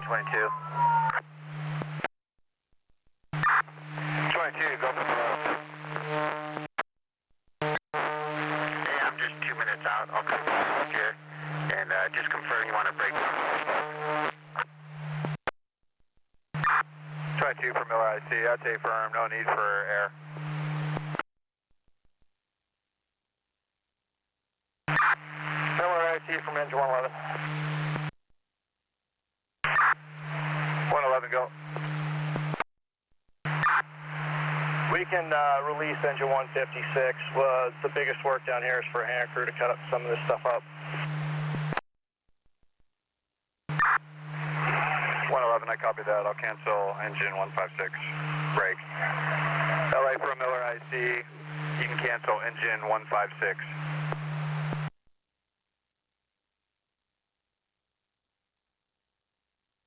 22. 22, go for Hey, I'm just 2 minutes out. I'll come back here and just confirm you want to break. 22 for Miller IC. I'd say firm. No need for air. Miller IC from engine 111. 111, go. We can release engine 156. The biggest work down here is for a hand crew to cut up some of this stuff up. 111, I copy that. I'll cancel engine 156. Break. LA for Miller IC. You can cancel engine 156.